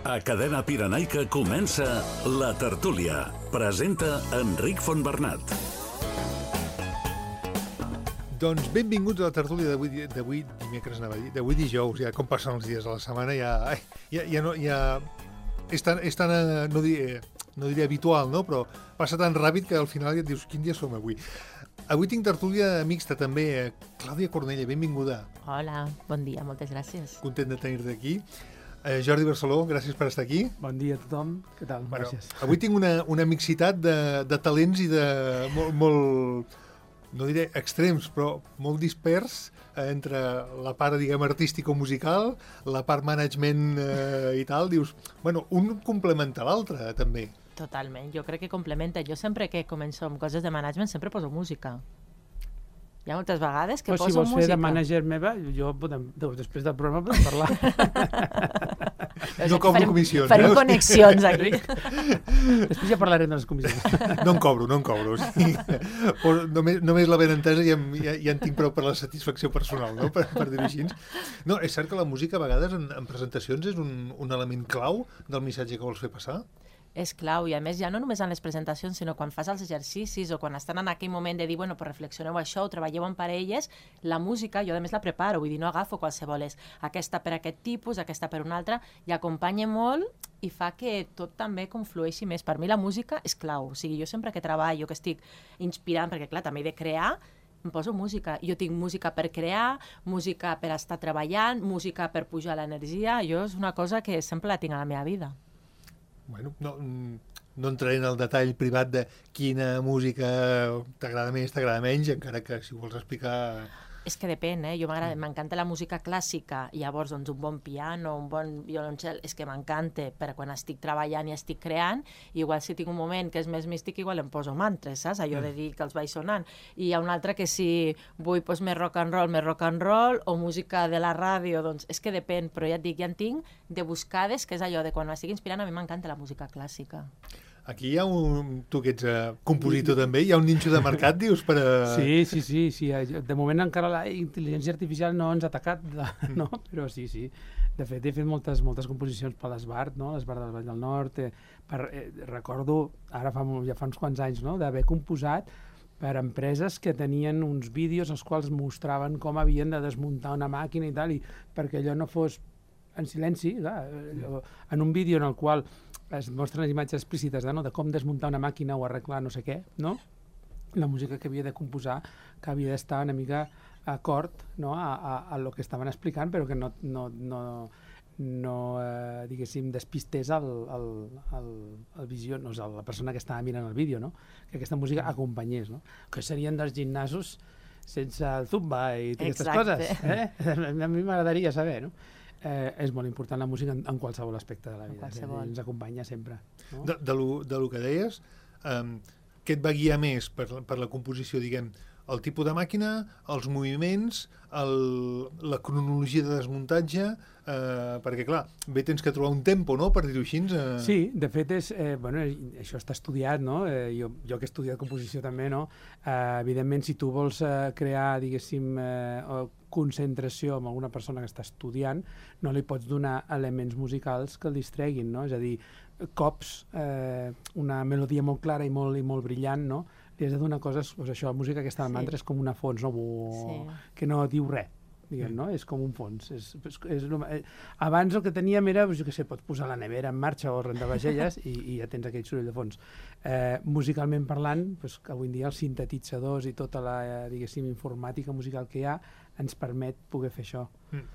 A Cadena Pirenaica comença La Tertúlia. Presenta Enric Fontbernat. Doncs benvinguts a la tertúlia d'avui dimecres, d'avui dijous, ja com passen els dies a la setmana, és tan, no diré habitual, no? Però passa tan ràpid que al final ja et dius, quin dia som avui? Avui tinc tertúlia mixta també. Clàudia Cornella, benvinguda. Hola, bon dia, moltes gràcies. Content de tenir-te aquí. Jordi Barceló, gràcies per estar aquí. Bon dia a tothom, què tal? Gràcies. Avui tinc una mixitat de talents i de molt, no diré extrems, però molt dispers entre la part, diguem, artístico-musical, la part management i tal. Dius, bueno, un complementa l'altre, també. Totalment, jo crec que complementa. Jo sempre que començo amb coses de management sempre poso música. Hi ha moltes vegades que poso música. Si vols fer de mànager meva, després del programa podem parlar. No cobro comissions. Farem connexions aquí. Després ja parlarem de les comissions. No en cobro. O sigui, només la ben entesa ja en tinc prou per la satisfacció personal, no? Per dir-ho així. No, és cert que la música a vegades en presentacions és un element clau del missatge que vols fer passar? És clau, i a més ja no només en les presentacions, sinó quan fas els exercicis o quan estan en aquell moment de dir, bueno, pues reflexioneu això o treballeu en parelles, la música jo a més la preparo, vull dir, no agafo qualsevol, és aquesta per aquest tipus, aquesta per un altre, i acompanya molt i fa que tot també conflueixi més. Per mi la música és clau, o sigui, jo sempre que treballo, que estic inspirant, perquè clar, també he de crear, em poso música. Jo tinc música per crear, música per estar treballant, música per pujar l'energia, jo és una cosa que sempre la tinc a la meva vida. Bueno, no entraré en el detall privat de quina música t'agrada més, t'agrada menys, encara que si vols explicar... És que depèn, jo m'encanta la música clàssica, i llavors doncs, un bon piano, un bon violoncel, és que m'encanta per quan estic treballant i estic creant, i igual si tinc un moment que és més místic, igual em poso mantres, saps? Allò de dir que els vaig sonant. I hi ha un altre que si vull doncs, més rock and roll, o música de la ràdio, doncs és que depèn, però ja et dic, ja en tinc de buscades, que és allò de quan m'estic inspirant, a mi m'encanta la música clàssica. Aquí hi ha tu que ets compositor també, hi ha un ninxo de mercat, dius, per a... Sí. De moment encara la intel·ligència artificial no ens ha atacat, no? Però sí. De fet, he fet moltes composicions per l'Esbart, no? L'Esbart del Vall del Nord. Recordo, ara ja fa uns quants anys, no? D'haver composat per empreses que tenien uns vídeos els quals mostraven com havien de desmuntar una màquina i tal, i perquè allò no fos en silenci, en un vídeo en el qual es mostren les imatges explícites de com desmuntar una màquina o arreglar no sé què, no? La música que havia de composar, que havia d'estar una mica acord, no? a lo que estaven explicant, però que no diguéssim, despistés el visió, no, la persona que estava mirant el vídeo, no? Que aquesta música acompanyés, no? Que serien dels gimnasos sense el zumba i aquestes coses. A mi m'agradaria saber, no? És molt important la música en qualsevol aspecte de la vida. Ens acompanya sempre. No? De lo que deies, què et va guiar més per la composició, diguem, el tipus de màquina, els moviments, la cronologia de desmuntatge, perquè, clar, bé tens que trobar un tempo, no?, per dir-ho així. Sí, de fet, això està estudiat, no? Jo que he estudiat composició també, no? Evidentment, si tu vols crear, diguéssim, concentració amb alguna persona que està estudiant, no li pots donar elements musicals que el distreguin, no? És a dir, cops, una melodia molt clara i molt brillant, no? Li has de donar coses, doncs això, la música aquesta de mantra és com una fons, no? Que no diu res, diguem, no? És com un fons. Abans el que teníem era, jo què sé, pots posar la nevera en marxa o rentavagelles i ja tens aquell soroll de fons. Musicalment parlant, avui en dia els sintetitzadors i tota la, diguéssim, informàtica musical que hi ha ens permet poder fer això.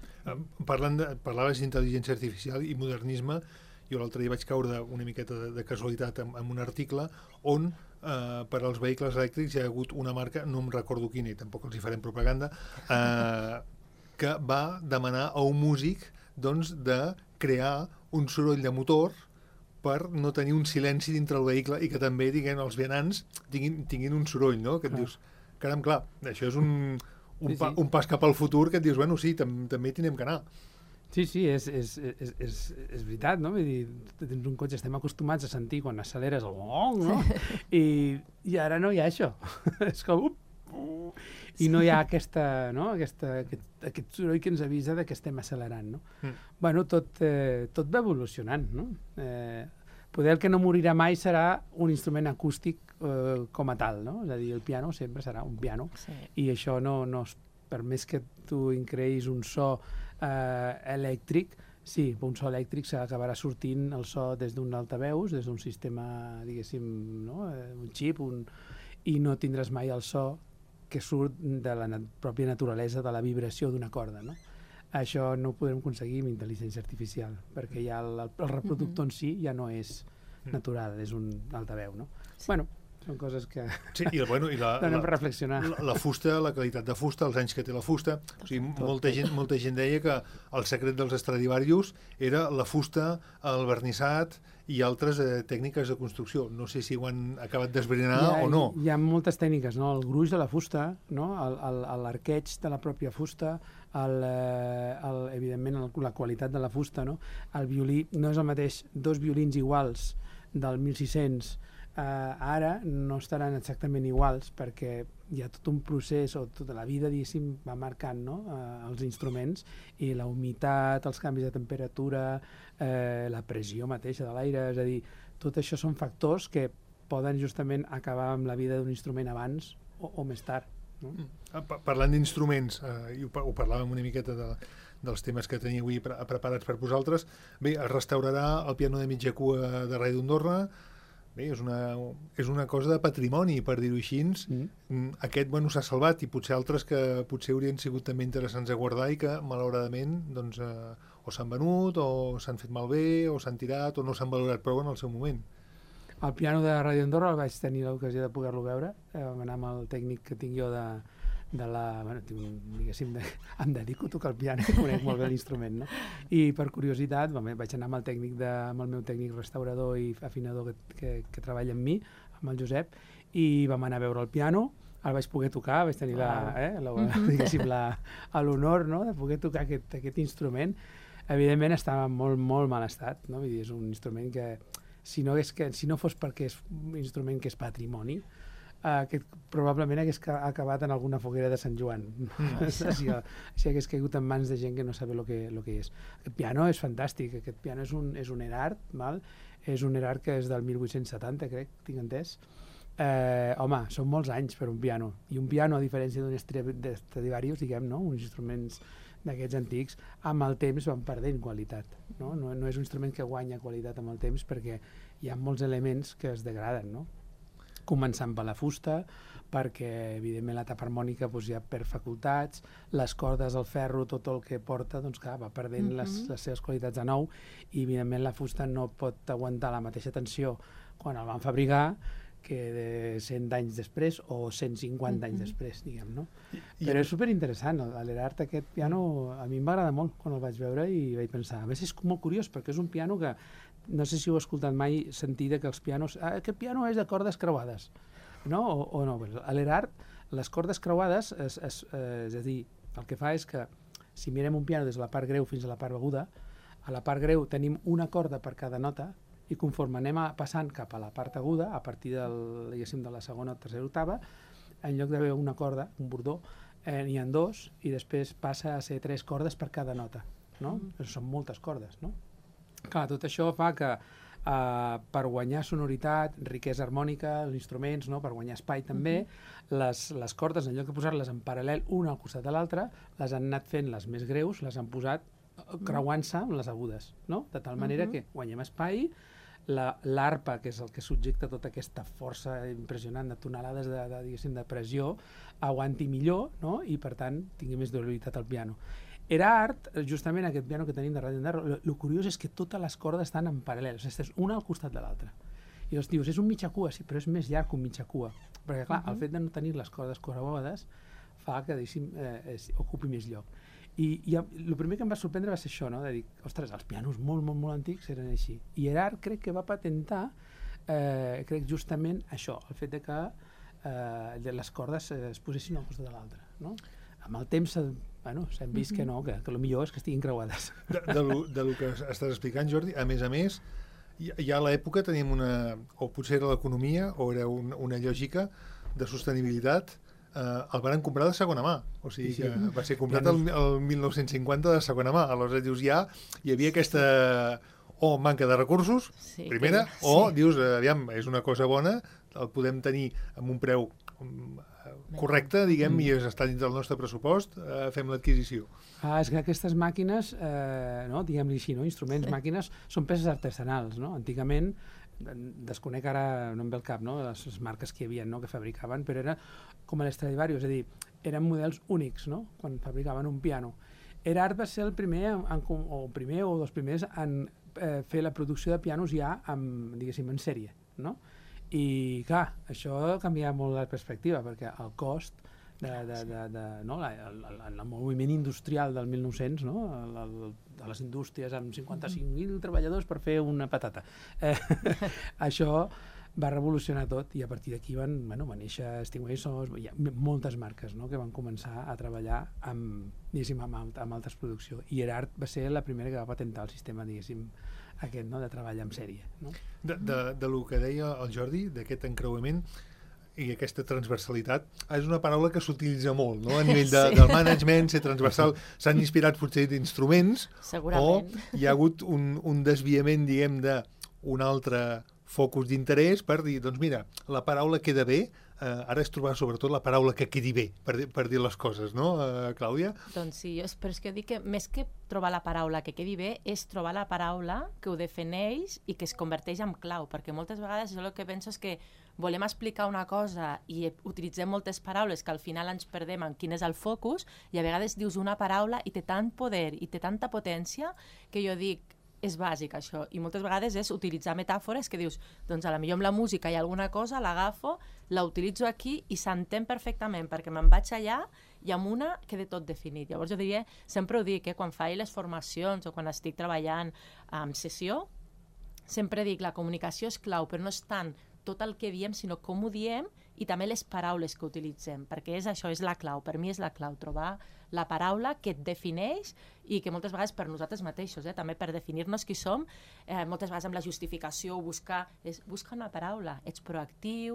Parlaves d'intel·ligència artificial i modernisme. Jo l'altre dia vaig caure una miqueta de casualitat en un article on per als vehicles elèctrics hi ha hagut una marca, no em recordo quina i tampoc els hi farem propaganda, que va demanar a un músic doncs, de crear un soroll de motor per no tenir un silenci dintre el vehicle i que també, diguem, els vianants tinguin un soroll, no? Que et dius, caram, clar, això és un pas cap al futur que et dius, bueno, sí, també hi tenim que anar. Sí, és veritat, no? Vull dir, tens un cotxe, estem acostumats a sentir quan acceleres el gong, no? I ara no hi ha això. És com... i no hi ha aquest soroll que ens avisa que estem accelerant, no? Bueno, tot va evolucionant, no? Poder el que no morirà mai serà un instrument acústic com a tal, no? És a dir, el piano sempre serà un piano, i això per més que tu increïs un so elèctric, sí, un so elèctric s'acabarà sortint el so des d'un altaveus, des d'un sistema, diguéssim, un xip, i no tindràs mai el so que surt de la pròpia naturalesa de la vibració d'una corda, no? Això no ho podrem aconseguir amb intel·ligència artificial, perquè ja el reproductor en si ja no és natural, és un altaveu, no? Bueno, són coses que donen per reflexionar. La fusta, la qualitat de fusta, els anys que té la fusta. O sigui, molta gent deia que el secret dels Stradivarius era la fusta, el vernissat i altres tècniques de construcció. No sé si ho han acabat d'esbrinar o no. Hi ha moltes tècniques, no? El gruix de la fusta, no? L'arqueig de la pròpia fusta, evidentment la qualitat de la fusta, no? El violí no és el mateix, dos violins iguals del 1600 ara no estaran exactament iguals perquè hi ha tot un procés o tota la vida, diguéssim, va marcant, no? Els instruments i la humitat, els canvis de temperatura, la pressió mateixa de l'aire, és a dir, tot això són factors que poden justament acabar amb la vida d'un instrument abans o més tard, no? Parlant d'instruments, i ho parlàvem una miqueta dels temes que tenia avui preparats per vosaltres, bé, es restaurarà el piano de mitja cua de Ràdio Andorra. Bé, és una cosa de patrimoni, per dir-ho així. Aquest, bueno, s'ha salvat, i potser altres que potser haurien sigut també interessants a guardar i que, malauradament, doncs, o s'han venut, o s'han fet malbé, o s'han tirat, o no s'han valorat prou en el seu moment. El piano de Ràdio Andorra el vaig tenir l'ocasió de poder-lo veure. Vam anar amb el tècnic que tinc jo diguéssim, em dedico a tocar el piano i conec molt bé l'instrument, no? I per curiositat vaig anar amb el meu tècnic restaurador i afinador que treballa amb mi, amb el Josep, i vam anar a veure el piano, el vaig poder tocar, vaig tenir l'honor, no?, de poder tocar aquest instrument. Evidentment estava en molt mal estat, no? Vull dir, és un instrument que si no fos perquè és un instrument que és patrimoni, probablement hagués acabat en alguna foguera de Sant Joan. Si hagués caigut en mans de gent que no sabe el que és. Aquest piano és fantàstic, aquest piano és un Erard, és un Erard que és del 1870, crec, tinc entès. Home, són molts anys per un piano, i un piano, a diferència d'un Stradivarius, diguem, no? Uns instruments d'aquests antics, amb el temps van perdent qualitat, no? No és un instrument que guanya qualitat amb el temps perquè hi ha molts elements que es degraden, no? Començant per la fusta, perquè evidentment la tapa harmònica ja perd facultats, les cordes, el ferro, tot el que porta, doncs clar, va perdent les seves qualitats de nou, i evidentment la fusta no pot aguantar la mateixa tensió quan el van fabricar que de 100 anys després o 150 anys després, diguem, no? Però és superinteressant, l'Erard, aquest piano, a mi em va agradar molt quan el vaig veure i vaig pensar, a més és molt curiós perquè és un piano que no sé si heu escoltat mai sentir que els pianos... aquest piano és de cordes creuades, no? O no? A l'Erard, les cordes creuades, és a dir, el que fa és que si mirem un piano des de la part greu fins a la part aguda, a la part greu tenim una corda per cada nota, i conforme anem passant cap a la part aguda, a partir de la segona o tercera octava, en lloc d'haver una corda, un bordó, n'hi ha dos, i després passa a ser 3 cordes per cada nota, no? Són moltes cordes, no? Clar, tot això fa que per guanyar sonoritat, riquesa harmònica, els instruments, no? Per guanyar espai també, les cordes, en lloc de posar-les en paral·lel una al costat de l'altra, les han anat fent les més greus, les han posat creuant-se amb les agudes, no? De tal manera que guanyem espai, l'arpa, que és el que subjecta tota aquesta força impressionant de tonelades de pressió, aguanti millor, no? I per tant tingui més durabilitat al piano. Erard, justament aquest piano que tenim de Ràdio Andorra, el curiós és que totes les cordes estan en paral·lel, o sigui, una al costat de l'altra. I llavors dius, és un mitja cua, sí, però és més llarg que un mitja cua, perquè clar, el fet de no tenir les cordes creuades fa que ocupi més lloc. I el primer que em va sorprendre va ser això, no? De dir, ostres, els pianos molt antics eren així. I Erard crec que va patentar justament això, el fet de que les cordes es posessin al costat de l'altre, no? Amb el temps s'hem vist que no, que el millor és que estiguin creuades. Del que estàs explicant, Jordi, a més, ja a l'època teníem o potser era l'economia, o era una lògica de sostenibilitat el van comprar de segona mà. O sigui que va ser comprat el 1950 de segona mà. Aleshores dius, ja hi havia aquesta o manca de recursos, primera, o dius, aviam, és una cosa bona, el podem tenir amb un preu correcte, diguem, i està dins del nostre pressupost, fem l'adquisició. És que aquestes màquines, diguem-li així, instruments, màquines, són peces artesanals. Antigament, desconec ara, no em ve el cap, les marques que hi havia, que fabricaven, però era com a l'Stradivarius, és a dir, eren models únics, quan fabricaven un piano. Erard va ser el primer, o dels primers, en fer la producció de pianos ja, diguéssim, en sèrie, I, clar, això canvia molt la perspectiva, perquè el cost el moviment industrial del 1900, de les indústries amb 55.000 treballadors per fer una patata. Això va revolucionar tot i a partir d'aquí van néixer Stingray Sons, hi ha moltes marques que van començar a treballar amb altres produccions. I Erard va ser la primera que va patentar el sistema, diguéssim, aquest, de treball en sèrie. Del que deia el Jordi, d'aquest encreuament i aquesta transversalitat, és una paraula que s'utilitza molt, a nivell del management, ser transversal. S'han inspirat potser d'instruments, o hi ha hagut un desviament, diguem, d'un altre focus d'interès per dir, doncs mira, la paraula queda bé, ara és trobar sobretot la paraula que quedi bé, per dir les coses, no, Clàudia? Doncs sí, però és que dic que més que trobar la paraula que quedi bé, és trobar la paraula que ho defineix i que es converteix en clau, perquè moltes vegades jo el que penso és que volem explicar una cosa i utilitzem moltes paraules que al final ens perdem en quin és el focus, i a vegades dius una paraula i té tant poder i té tanta potència que jo dic, és bàsic això, i moltes vegades és utilitzar metàfores que dius, doncs a la millor amb la música hi ha alguna cosa, l'agafo, la utilitzo aquí i s'entén perfectament, perquè me'n vaig allà i amb una queda tot definit. Llavors jo diria, sempre ho dic, quan faig les formacions o quan estic treballant en sessió, sempre dic, la comunicació és clau, però no és tant tot el que diem, sinó com ho diem i també les paraules que utilitzem, perquè això és la clau, per mi és la clau, trobar la paraula que et defineix i que moltes vegades per nosaltres mateixos, també per definir-nos qui som, moltes vegades amb la justificació, busca una paraula, ets proactiu,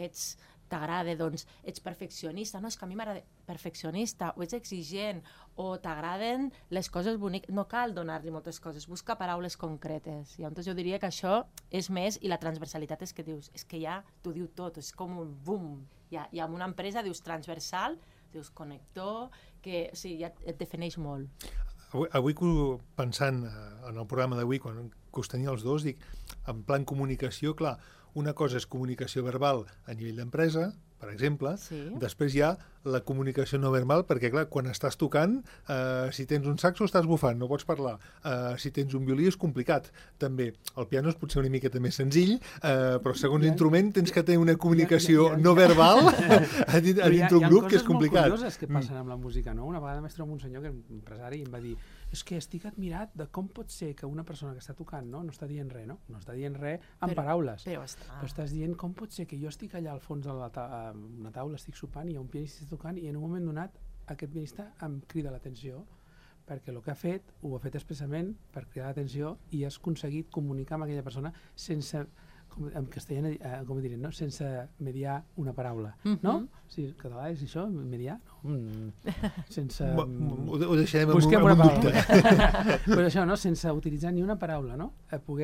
t'agrada, doncs, ets perfeccionista, no, és que a mi m'agrada perfeccionista, o ets exigent, o t'agraden les coses boniques, no cal donar-li moltes coses, busca paraules concretes, i llavors jo diria que això és més, i la transversalitat és que dius, és que ja t'ho diu tot, és com un boom, i en una empresa dius transversal, dius connector, que ja et defineix molt. Avui pensant en el programa d'avui, quan us tenia els dos, dic, en plan comunicació, clar, una cosa és comunicació verbal a nivell d'empresa, per exemple, després hi ha la comunicació no verbal, perquè, clar, quan estàs tocant, si tens un saxo estàs bufant, no pots parlar. Si tens un violí és complicat, també. El piano és potser una miqueta més senzill, però segons l'instrument tens que tenir una comunicació no verbal a dintre un grup, que és complicat. Hi ha coses molt curioses que passen amb la música, no? Una vegada m'estic amb un senyor que és empresari i em va dir, és que estic admirat de com pot ser que una persona que està tocant no està dient res, no està dient res amb paraules, però estàs dient com pot ser que jo estic allà al fons de una taula, estic sopant i hi ha un pianista tocant i en un moment donat aquest pianista em crida l'atenció perquè el que ha fet, ho ha fet expressament per cridar l'atenció i has aconseguit comunicar amb aquella persona sense, en castellà, com ho diré, no? Sense mediar una paraula, no? Sí, en català és això, mediar? No. Sense... Ho deixarem amb un dubte. Però això, no? Sense utilitzar ni una paraula, no?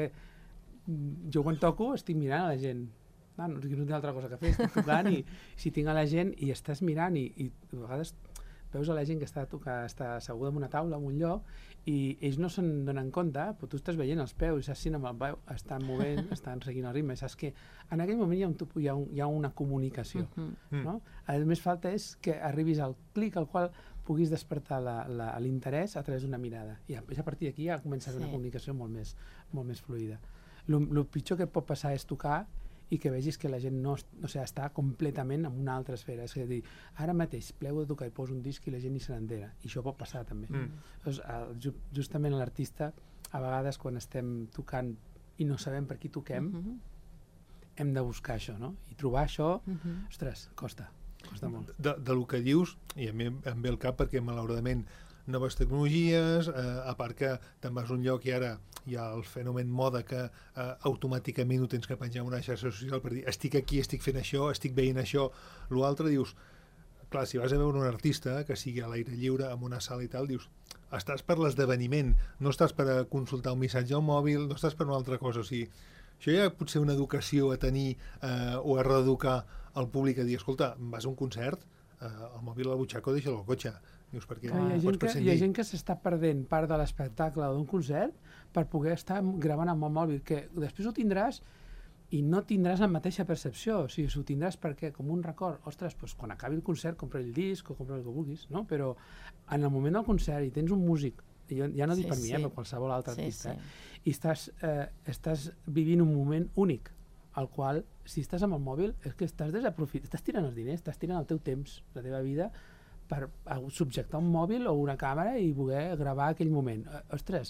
Jo quan toco estic mirant a la gent, no tinc altra cosa que fer, estic tocant i si tinc a la gent i estàs mirant i a vegades veus a la gent que està asseguda en una taula, en un lloc, i ells no se'n donen compte, però tu estàs veient els peus, saps si no me'l veu, estan movent, estan seguint el ritme, saps que en aquell moment hi ha una comunicació. No? El més falta és que arribis al clic al qual puguis despertar l'interès a través d'una mirada. I a partir d'aquí ja comença una comunicació molt més fluida. El pitjor que pot passar és tocar i que vegis que la gent no està completament en una altra esfera. És a dir, ara mateix plego de tocar i poso un disc i la gent ni se n'entera. I això pot passar també. Justament l'artista, a vegades quan estem tocant i no sabem per qui toquem, hem de buscar això, no? I trobar això, ostres, costa molt. Del que dius, i a mi em ve al cap perquè malauradament noves tecnologies, a part que te'n vas a un lloc i ara hi ha el fenomen moda que automàticament ho tens que penjar en una xarxa social per dir estic aquí, estic fent això, estic veient això, l'altre dius clar, si vas a veure un artista que sigui a l'aire lliure, en una sala i tal, dius, estàs per l'esdeveniment, no estàs per a consultar un missatge al mòbil, no estàs per una altra cosa. O sigui, això ja pot ser una educació a tenir o a reeducar el públic a dir, escolta, vas a un concert, el mòbil a la butxaca o deixa'l al cotxe. Dius, perquè hi ha gent que s'està perdent part de l'espectacle o d'un concert per poder estar gravant amb el mòbil, que després ho tindràs i no tindràs la mateixa percepció, o sigui, ho tindràs perquè, com un record, ostres, doncs quan acabi el concert compra el disc o compra el que vulguis, no? Però en el moment del concert i tens un músic, ja no dic per mi, per qualsevol altre artista, i estàs vivint un moment únic, al qual, si estàs amb el mòbil, és que estàs desaprofitant, estàs tirant els diners, estàs tirant el teu temps, la teva vida, per subjectar un mòbil o una càmera i poder gravar aquell moment. Ostres,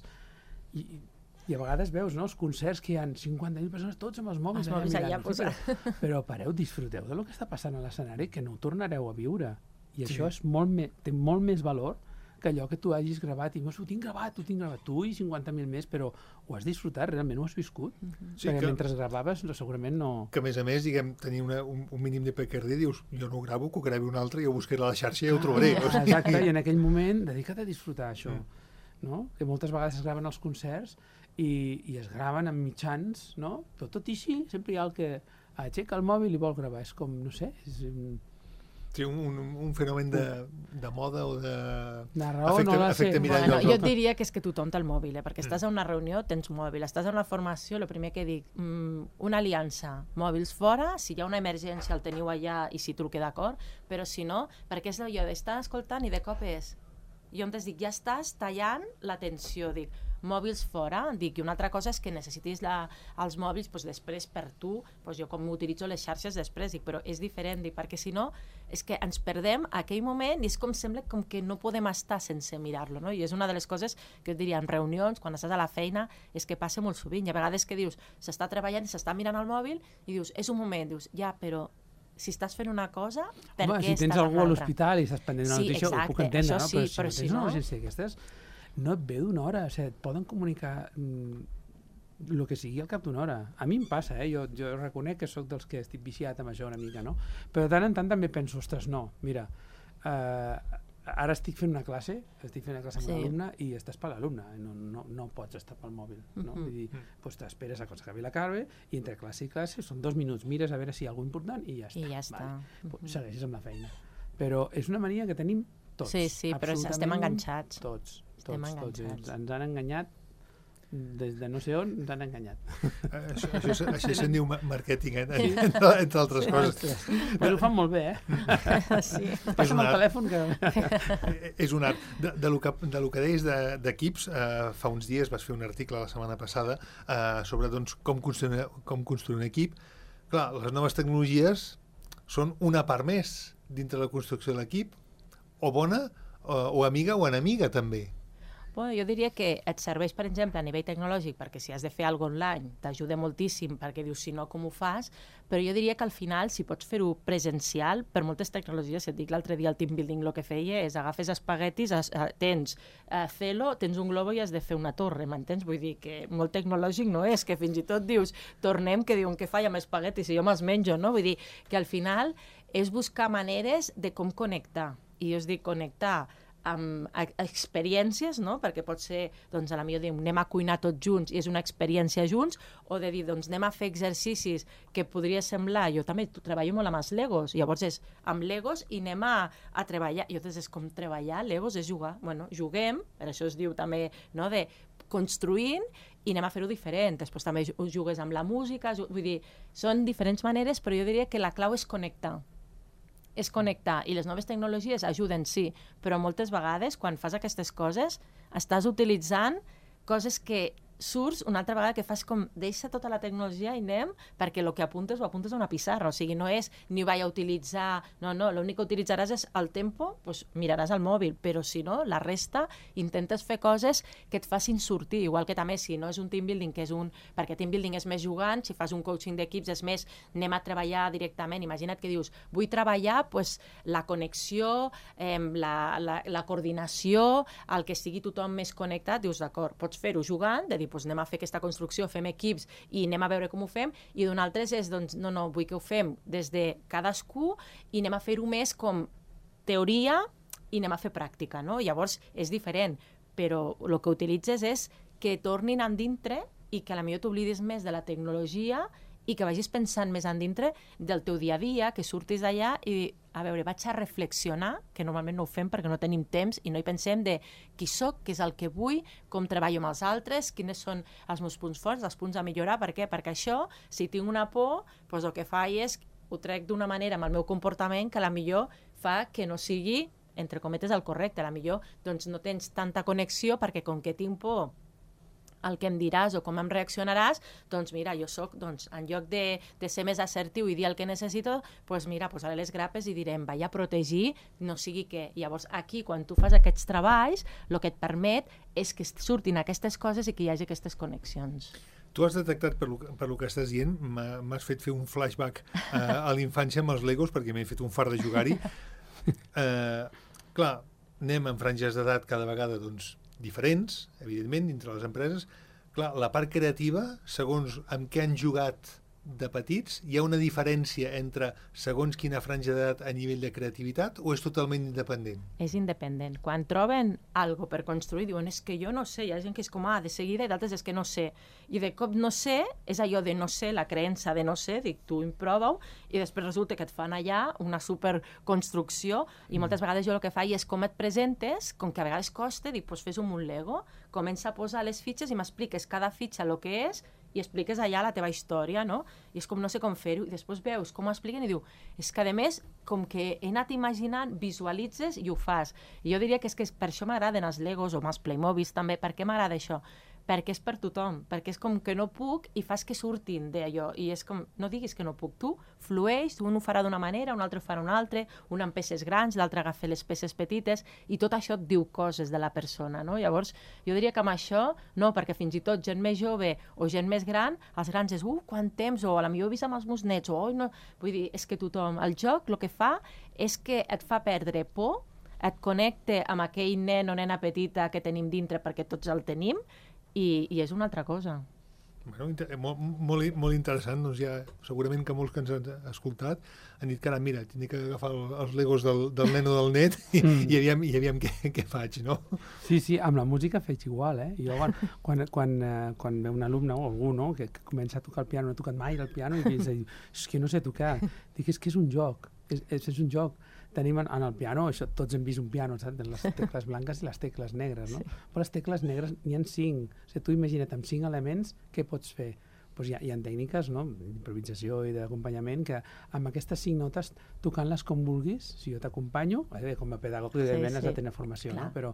i a vegades veus, no?, els concerts que hi ha 50.000 persones, tots amb els mòbils allà mirant. Però pareu, disfruteu del que està passant a l'escenari, que no ho tornareu a viure. I això té molt més valor que allò que tu hagis gravat i no, ho tinc gravat, tu i 50.000 més, però ho has disfrutat, realment ho has viscut. Perquè mentre gravaves segurament no... Que a més, diguem, tenir un mínim de pecardí, dius, jo no ho gravo, que ho gravi un altre, i ho buscaré a la xarxa i ho trobaré. Exacte, i en aquell moment dedica't a disfrutar això. No? Que moltes vegades es graven els concerts i es graven amb mitjans, no? Però tot i així, sempre hi ha el que aixeca el mòbil i vol gravar. És com, no sé... Sí, un fenomen de moda o de... De raó no la sé. Bueno, jo et diria que és que tothom té el mòbil, perquè estàs a una reunió, tens mòbil, estàs a una formació, el primer que dic, una aliança, mòbils fora, si hi ha una emergència el teniu allà i si truque d'acord, però si no, perquè és allò d'estar escoltant i de cop és... Jo antes dic, ja estàs tallant l'atenció, dic, mòbils fora, dic, i una altra cosa és que necessitis els mòbils després per tu, jo com utilitzo les xarxes després, dic, però és diferent, dic, perquè si no és que ens perdem aquell moment i és com sembla com que no podem estar sense mirar-lo, no? I és una de les coses que et diria en reunions, quan estàs a la feina, és que passa molt sovint, i a vegades que dius, s'està treballant i s'està mirant el mòbil i dius, és un moment, dius, ja, però si estàs fent una cosa, per què estàs en l'altra? Si tens algú a l'hospital i estàs pendent una notícia, ho puc entendre, no? Però si tens una emergència d'aquestes, no et ve d'una hora, o sigui, et poden comunicar el que sigui al cap d'una hora. A mi em passa, jo reconec que sóc dels que estic viciat amb això una mica, no? Però de tant en tant també penso, ostres, no, mira, ara estic fent una classe amb un alumne i estàs per l'alumne, no pots estar pel mòbil, no? Vull dir, doncs t'esperes a que s'acabi la carve i entre classe i classe són 2 minuts, mires a veure si hi ha alguna cosa important i ja està. I ja està. Segueixes amb la feina. Però és una mania que tenim tots. Sí, però estem enganxats. Tots. Ens han enganyat des de no sé on ens han enganyat. Això se'n diu màrqueting, entre altres coses. Però ho fan molt bé, Sí. Passa'm el telèfon que... És un art. De lo que deies d'equips, fa uns dies vas fer un article la setmana passada sobre com construir un equip. Clar, les noves tecnologies són una part més dintre la construcció de l'equip, o bona, o amiga o enemiga, també. Bueno, jo diria que et serveix, per exemple, a nivell tecnològic, perquè si has de fer alguna cosa online t'ajuda moltíssim, perquè dius, si no, com ho fas? Però jo diria que al final, si pots fer-ho presencial, per moltes tecnologies, et dic l'altre dia el team building, el que feia és agafes espaguetis, tens celo, tens un globo i has de fer una torre, m'entens? Vull dir que molt tecnològic no és, que fins i tot dius, tornem, que diuen, què faig amb espaguetis si jo me'ls menjo, no? Vull dir que al final és buscar maneres de com connectar. I jo us dic connectar amb experiències, no? Perquè pot ser, doncs, a la millor diem, anem a cuinar tots junts i és una experiència junts, o de dir, doncs, anem a fer exercicis que podria semblar, jo també treballo molt amb els Legos, llavors és amb Legos i anem a treballar, i llavors és com treballar, Legos és jugar, bueno, juguem, per això es diu també, no?, de construint i anem a fer-ho diferent, després també jugues amb la música, vull dir, són diferents maneres, però jo diria que la clau és connectar. És connectar, i les noves tecnologies ajuden, sí, però moltes vegades, quan fas aquestes coses, estàs utilitzant coses que surts una altra vegada que fas com deixa tota la tecnologia i anem, perquè el que apuntes ho apuntes a una pissarra, o sigui, no és ni vaig a utilitzar, no, l'únic que utilitzaràs és el tempo, doncs miraràs el mòbil, però si no, la resta intentes fer coses que et facin sortir, igual que també si no és un team building, que és perquè team building és més jugant, si fas un coaching d'equips és més, anem a treballar directament, imagina't que dius, vull treballar doncs, la connexió, la coordinació, el que sigui tothom més connectat, dius, d'acord, pots fer-ho jugant, de dir, doncs anem a fer aquesta construcció, fem equips i anem a veure com ho fem, i d'altres és, doncs, no, vull que ho fem des de cadascú i anem a fer-ho més com teoria i anem a fer pràctica, no? Llavors és diferent, però el que utilitzes és que tornin endintre i que potser t'oblidis més de la tecnologia i que vagis pensant més endintre del teu dia a dia, que surtis d'allà i dir, a veure, vaig a reflexionar, que normalment no ho fem perquè no tenim temps i no hi pensem de qui soc, què és el que vull, com treballo amb els altres, quins són els meus punts forts, els punts a millorar, per què? Perquè això, si tinc una por, doncs el que faig és ho trec d'una manera amb el meu comportament que millor fa que no sigui, entre cometes, el correcte. Millor doncs, no tens tanta connexió perquè com que tinc por el que em diràs o com em reaccionaràs, doncs mira, jo soc, doncs, en lloc de ser més assertiu i dir el que necessito, doncs mira, posaré les grapes i diré, em vaig a protegir, no sigui que... Llavors, aquí, quan tu fas aquests treballs, el que et permet és que surtin aquestes coses i que hi hagi aquestes connexions. Tu has detectat, per lo que estàs dient, m'has fet fer un flashback a l'infància amb els Legos, perquè m'he fet un fart de jugar-hi. Clar, anem en franges d'edat cada vegada, doncs, diferents, evidentment, dintre les empreses. Clar, la part creativa, segons amb què han jugat de petits, hi ha una diferència entre segons quina franja d'edat a nivell de creativitat o és totalment independent? És independent. Quan troben algo per construir, diuen, és que jo no sé, hi ha gent que és com, de seguida, i d'altres és que no sé. I de cop no sé, és allò de no sé, la creença de no sé, dic, tu improva-ho, i després resulta que et fan allà una superconstrucció, i moltes vegades jo el que faig és com et presentes, com que a vegades costa, dic, doncs fes un Lego, comença a posar les fitxes i m'expliques cada fitxa el que és, i expliques allà la teva història, no? I és com no sé com fer-ho, i després veus com ho expliquen i diu, és que a més, com que he anat imaginant, visualitzes i ho fas. I jo diria que és que per això m'agraden els Legos o els Playmobils també. Per què m'agrada això? Perquè és per tothom, perquè és com que no puc i fas que surtin d'allò, i és com, no diguis que no puc, tu flueix, un ho farà d'una manera, un altre ho farà una altra, un amb peces grans, l'altre agafa les peces petites, i tot això et diu coses de la persona, no? Llavors, jo diria que amb això, no, perquè fins i tot gent més jove o gent més gran, els grans és, quant temps, o a la millor he vist amb els meus nets, o no... Vull dir, és que tothom, el joc el que fa és que et fa perdre por, et connecta amb aquell nen o nena petita que tenim dintre perquè tots el tenim, i és una altra cosa. Bueno, molt interessant, doncs ja segurament que molts que ens han escoltat han dit, caram, mira, tinc que agafar els Legos del nen o del net i aviam què faig, no? Sí, amb la música faig igual, eh? Jo quan ve un alumne o algú, no?, que comença a tocar el piano, no ha tocat mai el piano, i diu, és que no sé tocar. Dic, és que és un joc, és un joc. Tenim en el piano, això, tots hem vist un piano, saps? Les tecles blanques i les tecles negres, no? Però les tecles negres n'hi ha 5. O sigui, tu imagina't, amb 5 elements, què pots fer? Doncs hi ha tècniques, no?, d'improvisació i d'acompanyament, que amb aquestes 5 notes, tocant-les com vulguis, si jo t'acompanyo, com a pedagog, evidentment has de tenir formació, no? Però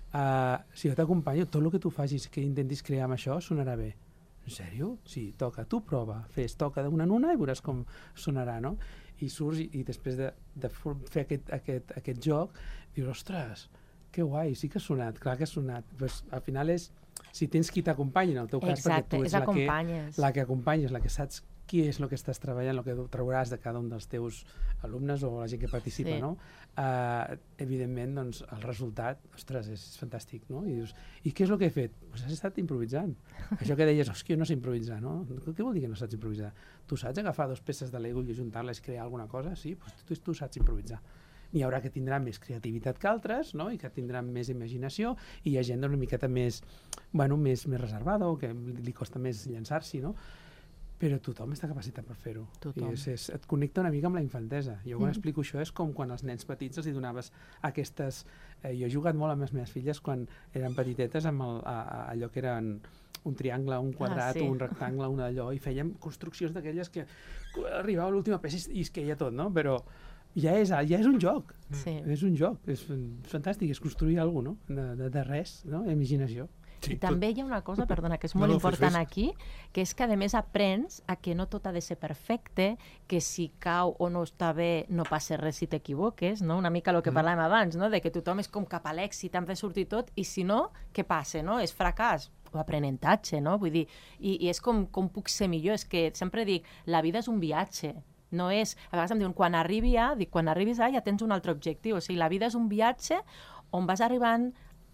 si jo t'acompanyo, tot el que tu facis, que intentis crear amb això, sonarà bé. En sèrio? Sí, toca, tu prova, toca d'una en una i veuràs com sonarà, no? I surts i després de fer aquest joc dius, ostres, que guai, sí que ha sonat, clar que ha sonat. Pues, al final és, si tens qui t'acompanyi, en el teu cas, perquè tu ets la que acompanyes, la que saps qui és el que estàs treballant, el que trauràs de cada un dels teus alumnes o la gent que participa, no? Evidentment, doncs, el resultat, ostres, és fantàstic, no? I dius, i què és el que he fet? Doncs has estat improvisant. Això que deies, jo no sé improvisar, no? Què vol dir que no saps improvisar? Tu saps agafar 2 peces de Lego i ajuntar-les i crear alguna cosa? Sí, doncs tu saps improvisar. N'hi haurà que tindran més creativitat que altres, no?, i que tindran més imaginació, i hi ha gent una miqueta més reservada o que li costa més llançar-s'hi, no? Però tothom està capacitat per fer-ho. Et connecta una mica amb la infantesa. Jo quan explico això és com quan als nens petits els donaves aquestes... Jo he jugat molt amb les meves filles quan eren petitetes amb allò que eren un triangle, un quadrat, un rectangle, un allò, i fèiem construccions d'aquelles que arribava a l'última peça i es queia tot, no? Però ja és un joc. És un joc. És fantàstic, és construir alguna cosa, no? De res, no? Imaginació. Sí, i també hi ha una cosa, perdona, que és molt important aquí, que és que a més aprens a que no tot ha de ser perfecte, que si cau o no està bé no passa res si t'equivoques, no? Una mica el que parlàvem abans, no?, de que tothom és com cap a l'èxit, han de sortir tot, i si no, què passa, no? És fracàs o aprenentatge, no? Vull dir, i és com puc ser millor, és que sempre dic, la vida és un viatge, no és, a vegades em diuen, quan arribis A ja tens un altre objectiu, o sigui, la vida és un viatge on vas arribant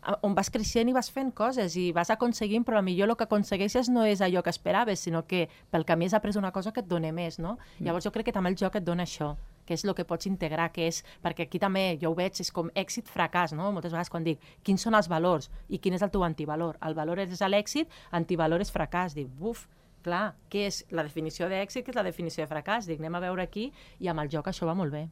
on vas creixent i vas fent coses i vas aconseguint, però potser el que aconsegueixes no és allò que esperaves, sinó que pel camí has après una cosa que et dona més, no? Llavors jo crec que també el joc et dona això, que és el que pots integrar, que és, perquè aquí també jo ho veig, és com èxit-fracàs, no? Moltes vegades quan dic quins són els valors i quin és el teu antivalor. El valor és l'èxit, antivalor és fracàs. Dic, buf, clar, què és la definició d'èxit, què és la definició de fracàs? Dic, anem a veure aquí, i amb el joc això va molt bé.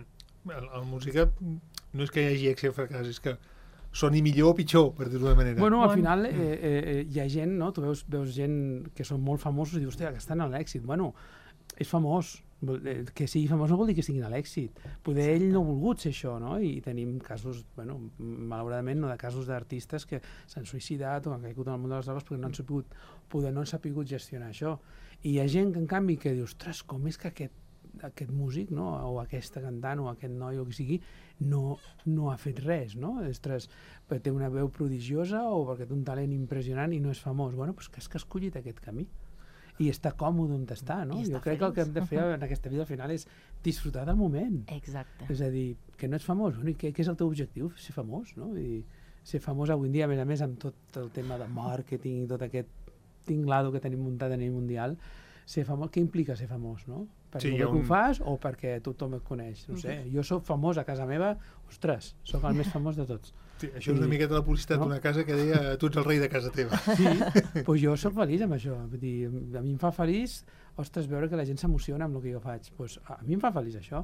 La música no és que hi hagi èxit o fracàs, és que soni millor o pitjor, per dir-ho d'una manera. Bueno, al final hi ha gent, no? Tu veus gent que són molt famosos i dius, hòstia, que estan a l'èxit. Bueno, és famós. Que sigui famós no vol dir que estiguin a l'èxit. Poder ell no ha volgut ser això, no? I tenim casos, bueno, malauradament, no, de casos d'artistes que s'han suïcidat o han caigut en el món de les drogues perquè no han sabut gestionar això. I hi ha gent que, en canvi, que dius, ostres, com és que aquest músic, no? O aquesta cantant o aquest noi o qui sigui, no ha fet res, no? Ostres, té una veu prodigiosa o perquè té un talent impressionant i no és famós. Bueno, doncs que és que ha escollit aquest camí i està còmode on està, no? Jo crec que el que hem de fer en aquesta vida al final és disfrutar del moment. Exacte. És a dir, que no ets famós, bueno, i què és el teu objectiu? Ser famós, no? I ser famós avui en dia, a més, amb tot el tema de màrqueting i tot aquest tinglado que tenim muntat a nivell mundial, ser famós, què implica ser famós, no? Perquè que ho fas o perquè tothom et coneix? No sé, jo soc famós a casa meva, ostres, sóc el més famós de tots. Sí, això és una miqueta la publicitat d'una casa que deia tu ets el rei de casa teva. Sí, doncs jo sóc feliç amb això. Vull dir, a mi em fa feliç, ostres, veure que la gent s'emociona amb el que jo faig. Doncs a mi em fa feliç això.